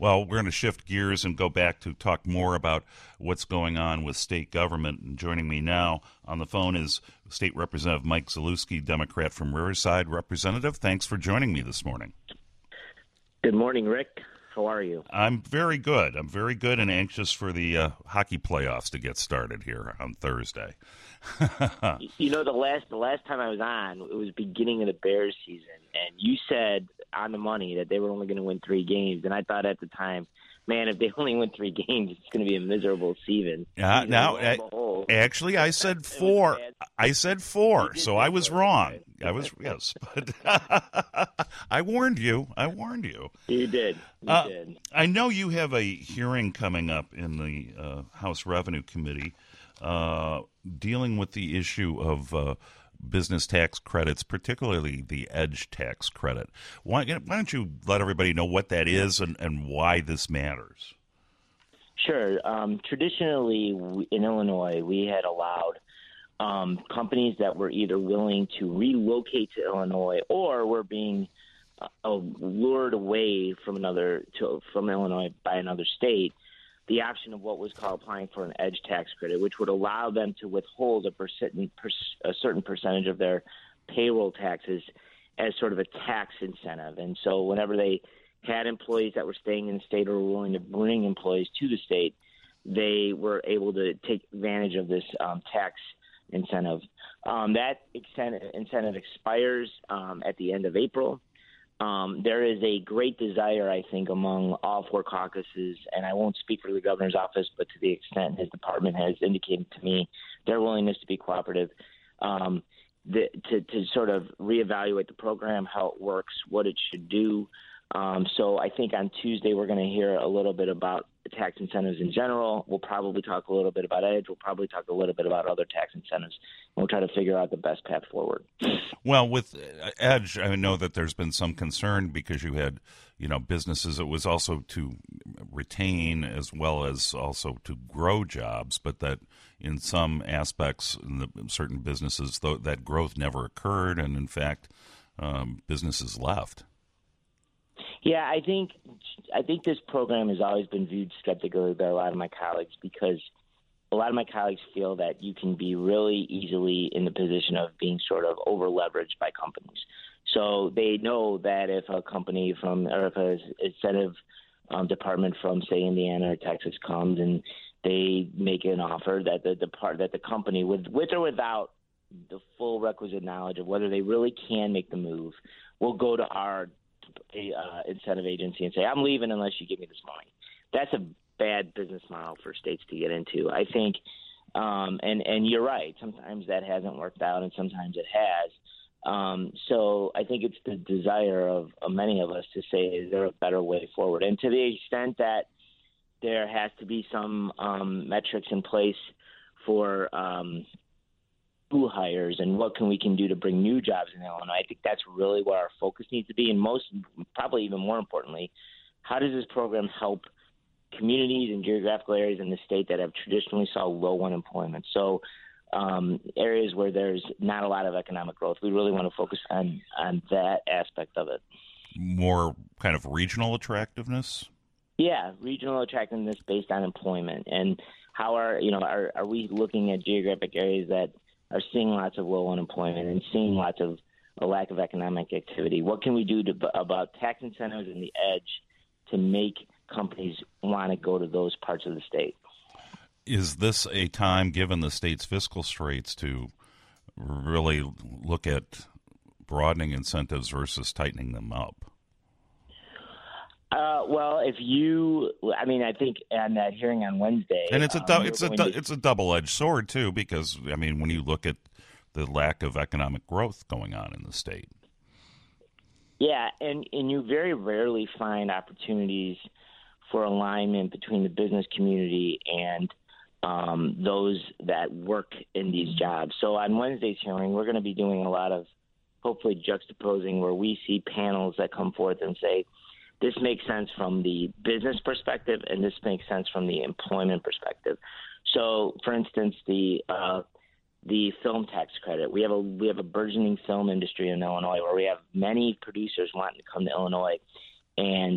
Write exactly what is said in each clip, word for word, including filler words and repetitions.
Well, we're going to shift gears and go back to talk more about what's going on with state government. And joining me now on the phone is State Representative Mike Zalewski, Democrat from Riverside. Representative, thanks for joining me this morning. Good morning, Rick. How are you? I'm very good. I'm very good and anxious for the uh, hockey playoffs to get started here on Thursday. You know, the last the last time I was on, it was beginning of the Bears season, and you said on the money that they were only going to win three games, and I thought at the time, man, if they only win three games, it's going to be a miserable season. Uh, now, I, actually, I said four. I said four, so I was wrong. I was yes, but I warned you. I warned you. You did. You uh, did. I know you have a hearing coming up in the uh, House Revenue Committee uh, dealing with the issue of uh, business tax credits, particularly the EDGE tax credit. Why, why don't you let everybody know what that is and, and why this matters? Sure. Um, traditionally, we, in Illinois, we had allowed um, companies that were either willing to relocate to Illinois or were being uh, lured away from another to, from Illinois by another state, the option of what was called applying for an EDGE tax credit, which would allow them to withhold a, percent, a certain percentage of their payroll taxes as sort of a tax incentive. And so whenever they had employees that were staying in the state or were willing to bring employees to the state, they were able to take advantage of this um, tax incentive. Um, that incentive expires um, at the end of April. Um, there is a great desire, I think, among all four caucuses, and I won't speak for the governor's office, but to the extent his department has indicated to me their willingness to be cooperative, um, the, to, to sort of reevaluate the program, how it works, what it should do. Um, so I think on Tuesday we're going to hear a little bit about tax incentives in general. We'll probably talk a little bit about EDGE. We'll probably talk a little bit about other tax incentives. And we'll try to figure out the best path forward. Well, with EDGE, I know that there's been some concern because you had, you know, businesses. It was also to retain as well as also to grow jobs, but that in some aspects, in the, certain businesses, though, that growth never occurred, and in fact, um, businesses left. Yeah, I think I think this program has always been viewed skeptically by a lot of my colleagues because a lot of my colleagues feel that you can be really easily in the position of being sort of over leveraged by companies. So they know that if a company from or if a incentive um, department from say Indiana or Texas comes and they make an offer that the depart that the company with with or without the full requisite knowledge of whether they really can make the move will go to our a uh, incentive agency and say, I'm leaving unless you give me this money. That's a bad business model for states to get into, I think. Um, and, and you're right. Sometimes that hasn't worked out and sometimes it has. Um, so I think it's the desire of, of many of us to say, is there a better way forward? And to the extent that there has to be some um, metrics in place for um, new hires and what can we can do to bring new jobs in Illinois. I think that's really where our focus needs to be. And most, probably even more importantly, how does this program help communities and geographical areas in the state that have traditionally saw low unemployment? So um, areas where there's not a lot of economic growth, we really want to focus on, on that aspect of it. More kind of regional attractiveness? Yeah, regional attractiveness based on employment. And how are, you know, are, are we looking at geographic areas that are seeing lots of low unemployment and seeing lots of a lack of economic activity? What can we do to, about tax incentives and the EDGE to make companies want to go to those parts of the state? Is this a time, given the state's fiscal straits, to really look at broadening incentives versus tightening them up? Uh, well, if you, I mean, I think on that hearing on Wednesday, and it's a um, it's a to... it's a double-edged sword too, because I mean, when you look at the lack of economic growth going on in the state, yeah, and and you very rarely find opportunities for alignment between the business community and um, those that work in these jobs. So on Wednesday's hearing, we're going to be doing a lot of hopefully juxtaposing where we see panels that come forth and say, this makes sense from the business perspective, and this makes sense from the employment perspective. So, for instance, the uh, the film tax credit. We have a we have a burgeoning film industry in Illinois where we have many producers wanting to come to Illinois, and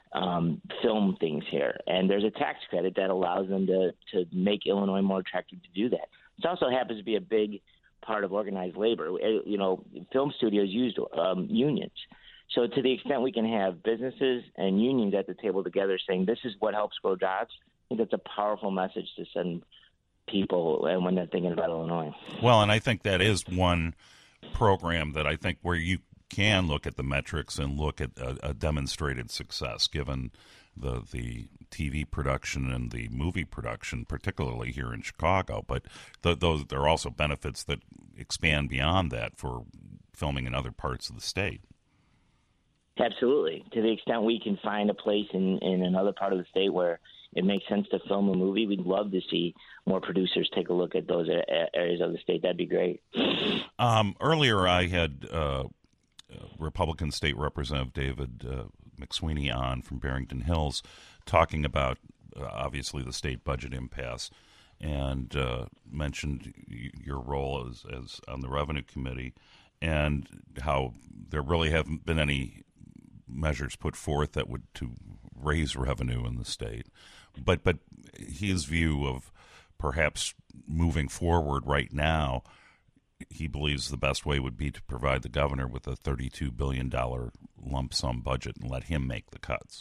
um, film things here. And there's a tax credit that allows them to, to make Illinois more attractive to do that. It also happens to be a big part of organized labor. You know, film studios use um, unions. So to the extent we can have businesses and unions at the table together saying this is what helps grow jobs, I think that's a powerful message to send people and when they're thinking about Illinois. Well, and I think that is one program that I think where you can look at the metrics and look at a, a demonstrated success given the the T V production and the movie production, particularly here in Chicago. But th- those there are also benefits that expand beyond that for filming in other parts of the state. Absolutely. To the extent we can find a place in, in another part of the state where it makes sense to film a movie, we'd love to see more producers take a look at those areas of the state. That'd be great. Um, earlier, I had uh, Republican State Representative David uh, McSweeney on from Barrington Hills talking about, uh, obviously, the state budget impasse and uh, mentioned y- your role as, as on the Revenue Committee and how there really haven't been any measures put forth that would to raise revenue in the state. But but his view of perhaps moving forward right now, he believes the best way would be to provide the governor with a thirty-two billion dollars lump sum budget and let him make the cuts.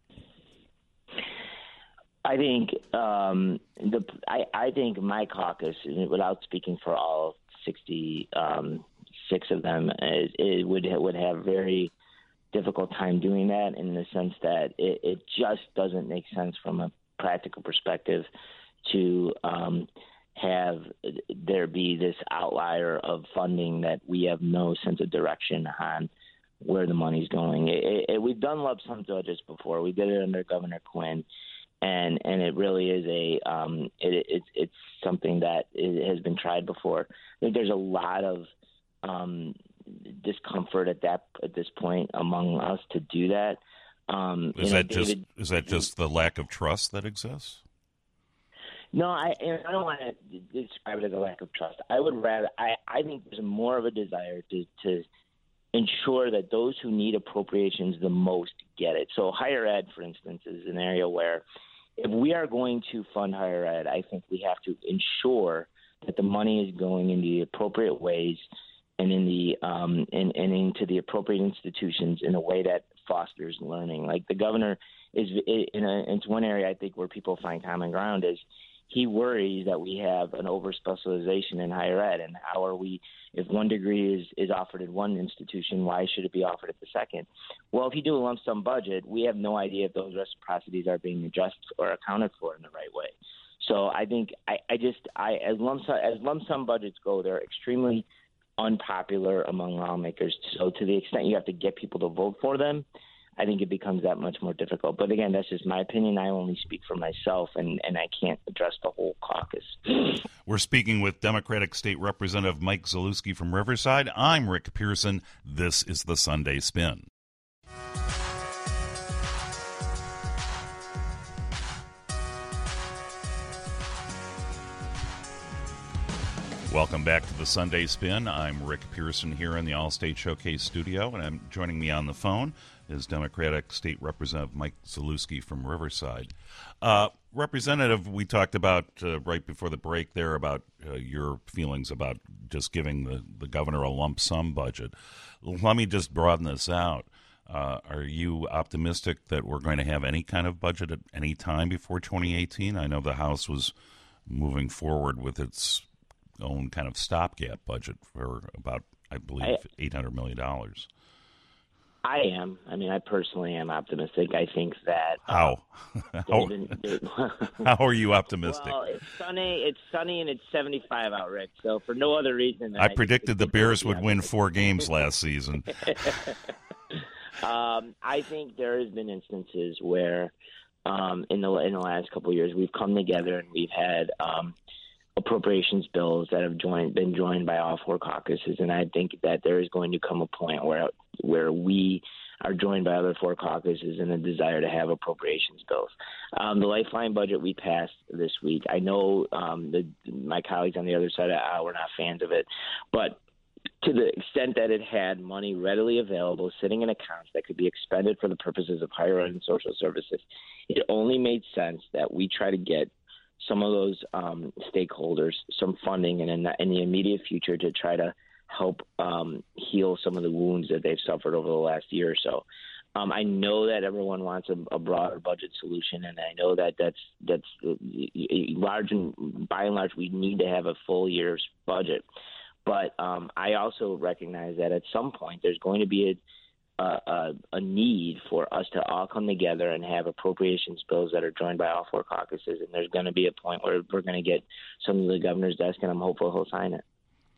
I think um, the I, I think my caucus, without speaking for all sixty-six um, of them, it, it would would have very difficult time doing that in the sense that it, it just doesn't make sense from a practical perspective to um, have there be this outlier of funding that we have no sense of direction on where the money's going. It, it, we've done lump sum budgets before. We did it under Governor Quinn, and and it really is a um, it, it, it's something that it has been tried before. I think there's a lot of um, discomfort at that at this point among us to do that. Um, is you know, that David, just is that just the lack of trust that exists? No, I I don't want to describe it as a lack of trust. I would rather I, I think there's more of a desire to to ensure that those who need appropriations the most get it. So higher ed, for instance, is an area where if we are going to fund higher ed, I think we have to ensure that the money is going in the appropriate ways and in the um, and, and into the appropriate institutions in a way that fosters learning. Like the governor is in a, it's one area I think where people find common ground is he worries that we have an over specialization in higher ed, and how are we? If one degree is, is offered at one institution, why should it be offered at the second? Well, if you do a lump sum budget, we have no idea if those reciprocities are being addressed or accounted for in the right way. So I think I, I just I as lump sum, as lump sum budgets go, they're extremely unpopular among lawmakers. So to the extent you have to get people to vote for them, I think it becomes that much more difficult. But again, that's just my opinion. I only speak for myself, and, and I can't address the whole caucus. We're speaking with Democratic State Representative Mike Zalewski from Riverside. I'm Rick Pearson. This is the Sunday Spin. Welcome back to the Sunday Spin. I'm Rick Pearson here in the All-State Showcase studio, and I'm joining me on the phone is Democratic State Representative Mike Zalewski from Riverside. Uh, Representative, we talked about uh, right before the break there about uh, your feelings about just giving the, the governor a lump sum budget. Let me just broaden this out. Uh, are you optimistic that we're going to have any kind of budget at any time before twenty eighteen? I know the House was moving forward with its own kind of stopgap budget for about, I believe, eight hundred million dollars. I am. I mean, I personally am optimistic. I think that how uh, how, David, how are you optimistic? Well, it's sunny. It's sunny and it's seventy-five out, Rick. So for no other reason, than I I predicted the Bears would win four games last season. um, I think there has been instances where, um, in the in the last couple of years, we've come together and we've had um, appropriations bills that have joined been joined by all four caucuses, and I think that there is going to come a point where where we are joined by other four caucuses in a desire to have appropriations bills. Um, the Lifeline budget we passed this week, I know um, the, my colleagues on the other side of the aisle were not fans of it, but to the extent that it had money readily available sitting in accounts that could be expended for the purposes of higher ed and social services, it only made sense that we try to get some of those um, stakeholders some funding and in the, in the immediate future to try to help um, heal some of the wounds that they've suffered over the last year or so. Um, I know that everyone wants a, a broader budget solution, and I know that that's that's uh, large and by and large we need to have a full year's budget. But um, I also recognize that at some point there's going to be a, a, a need for us to all come together and have appropriations bills that are joined by all four caucuses, and there's going to be a point where we're going to get some of the governor's desk, and I'm hopeful he'll sign it.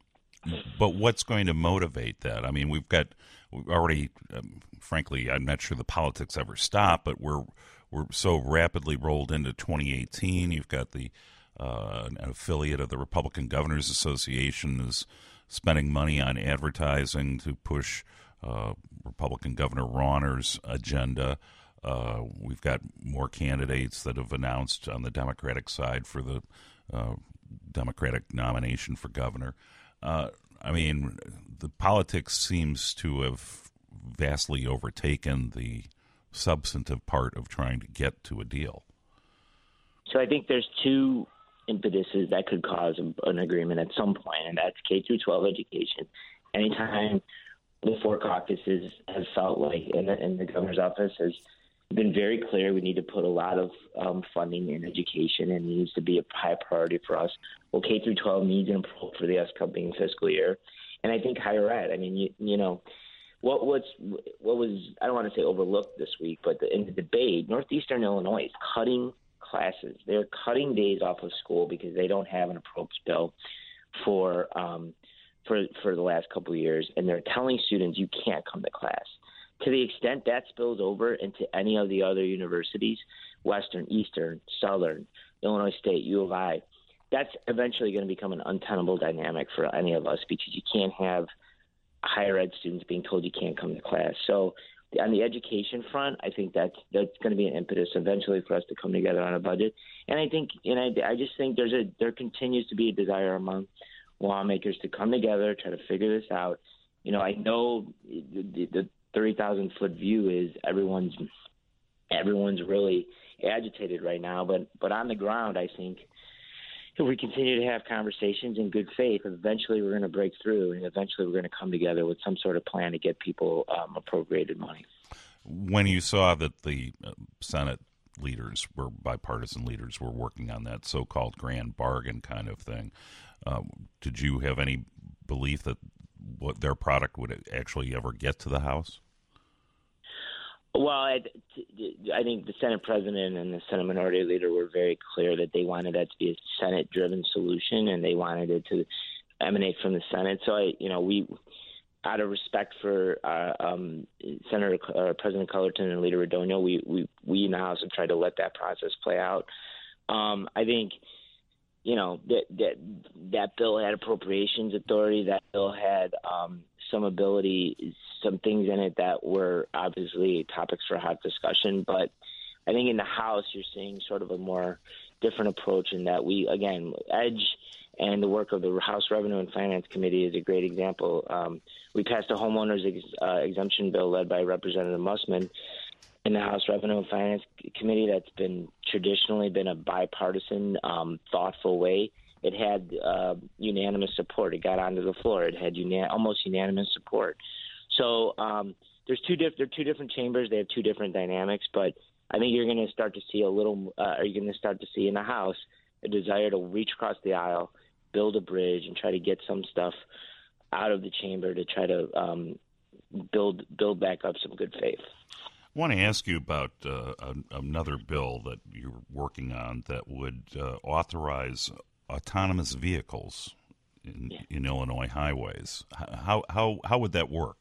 But what's going to motivate that? I mean, we've got we've already, um, frankly, I'm not sure the politics ever stop, but we're we're so rapidly rolled into twenty eighteen. You've got the uh, an affiliate of the Republican Governors Association is spending money on advertising to push uh, Republican Governor Rauner's agenda. Uh, we've got more candidates that have announced on the Democratic side for the uh, Democratic nomination for governor. Uh, I mean, the politics seems to have vastly overtaken the substantive part of trying to get to a deal. So I think there's two impetuses that could cause an agreement at some point, and that's K through twelve education. Anytime the four caucuses have felt like, and the, and the governor's office has been very clear, we need to put a lot of um, funding in education, and it needs to be a high priority for us. Well, K through twelve needs an approach for the upcoming fiscal year, and I think higher ed. I mean, you, you know, what what's what was I don't want to say overlooked this week, but the, in the debate, Northeastern Illinois is cutting classes. They're cutting days off of school because they don't have an approach bill for um, for for the last couple of years, and they're telling students you can't come to class. To the extent that spills over into any of the other universities, Western, Eastern, Southern, Illinois State, U of I, that's eventually going to become an untenable dynamic for any of us because you can't have higher ed students being told you can't come to class. So on the education front, I think that's that's going to be an impetus eventually for us to come together on a budget. And I think, and I, I just think there's a there continues to be a desire among lawmakers to come together, try to figure this out. You know, I know the, the thirty thousand foot view is everyone's everyone's really agitated right now, but but on the ground, I think if we continue to have conversations in good faith, eventually we're going to break through, and eventually we're going to come together with some sort of plan to get people um, appropriated money. When you saw that the uh, Senate leaders were bipartisan leaders were working on that so-called grand bargain kind of thing, uh, did you have any belief that what their product would actually ever get to the House? Well, I, I think the Senate president and the Senate minority leader were very clear that they wanted that to be a Senate-driven solution, and they wanted it to emanate from the Senate. So, I, you know, we, out of respect for uh, um, Senator uh, President Cullerton and Leader Radogno, we we we in the House have tried to let that process play out. Um, I think, you know, that that that bill had appropriations authority. That bill had um, some ability, some things in it that were obviously topics for hot discussion. But I think in the House, you're seeing sort of a more different approach in that we, again, EDGE and the work of the House Revenue and Finance Committee is a great example. Um, we passed a homeowners ex, uh, exemption bill led by Representative Mussman in the House Revenue and Finance Committee that's been traditionally been a bipartisan, um, thoughtful way. It had uh, unanimous support. It got onto the floor. It had una- almost unanimous support. So um, there's two diff- there are two different chambers. They have two different dynamics, but I think you're going to start to see a little. Uh, are you going to start to see in the House a desire to reach across the aisle, build a bridge, and try to get some stuff out of the chamber to try to um, build build back up some good faith. I want to ask you about uh, another bill that you're working on that would uh, authorize autonomous vehicles in, yeah. in Illinois highways. How how how would that work?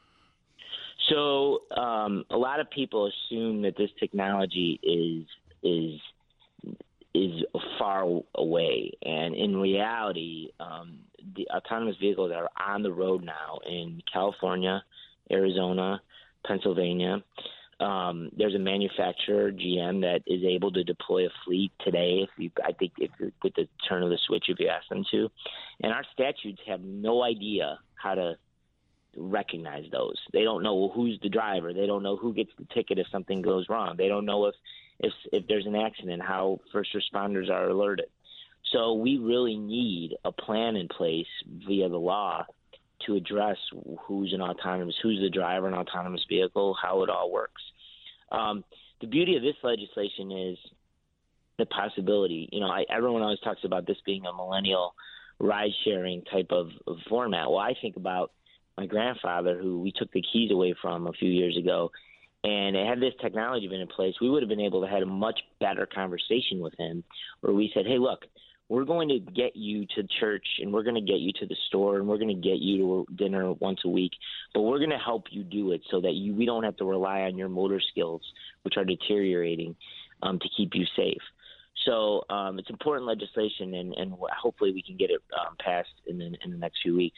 So um, a lot of people assume that this technology is is is far away, and in reality, um, the autonomous vehicles are on the road now in California, Arizona, Pennsylvania. Um, there's a manufacturer, G M, that is able to deploy a fleet today. If you, I think, if you, with the turn of the switch, if you ask them to, and our statutes have no idea how to recognize those. They don't know who's the driver. They don't know who gets the ticket if something goes wrong. They don't know if if if there's an accident, how first responders are alerted. So we really need a plan in place via the law to address who's an autonomous, who's the driver in an autonomous vehicle, how it all works. Um, the beauty of this legislation is the possibility. You know, I, everyone always talks about this being a millennial ride-sharing type of, of format. Well, I think about my grandfather, who we took the keys away from a few years ago, and had this technology been in place, we would have been able to have a much better conversation with him where we said, hey, look, we're going to get you to church and we're going to get you to the store and we're going to get you to dinner once a week, but we're going to help you do it so that you, we don't have to rely on your motor skills, which are deteriorating, um, to keep you safe. So um, it's important legislation, and, and hopefully we can get it um, passed in the, in the next few weeks.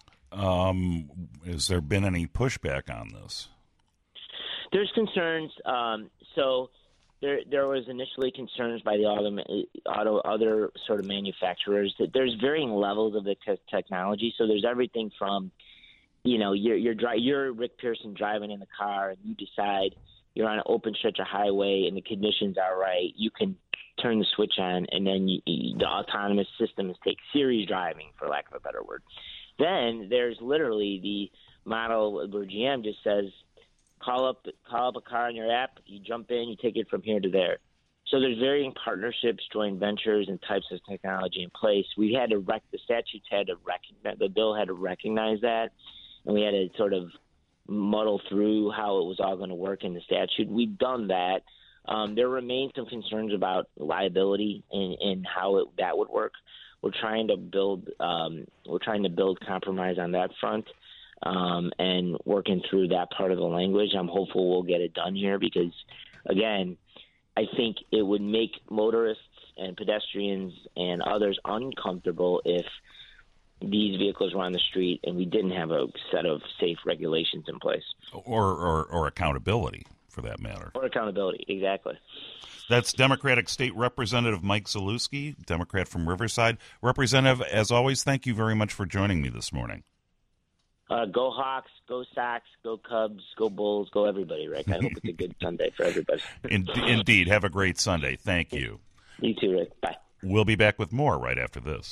Um, has there been any pushback on this? There's concerns. Um, so there there was initially concerns by the auto, auto other sort of manufacturers that there's varying levels of the te- technology. So there's everything from, you know, you're you're, dri- you're Rick Pearson driving in the car and you decide you're on an open stretch of highway and the conditions are right. You can turn the switch on, and then you, you, the autonomous systems take series driving, for lack of a better word. Then there's literally the model where G M just says, call up call up a car on your app, you jump in, you take it from here to there. So there's varying partnerships, joint ventures, and types of technology in place. We had to rec- the statutes had to recognize, the bill had to recognize that, and we had to sort of muddle through how it was all going to work in the statute. We've done that. Um, there remain some concerns about liability and, and how it, that would work. We're trying to build um, we're trying to build compromise on that front, um, and working through that part of the language. I'm hopeful we'll get it done here because, again, I think it would make motorists and pedestrians and others uncomfortable if these vehicles were on the street and we didn't have a set of safe regulations in place. Or, or, or accountability, for that matter. Or accountability, exactly. That's Democratic State Representative Mike Zalewski, Democrat from Riverside. Representative, as always, thank you very much for joining me this morning. Uh, go Hawks, go Sox, go Cubs, go Bulls, go everybody, Rick. I hope it's a good Sunday for everybody. Indeed. Have a great Sunday. Thank you. You too, Rick. Bye. We'll be back with more right after this.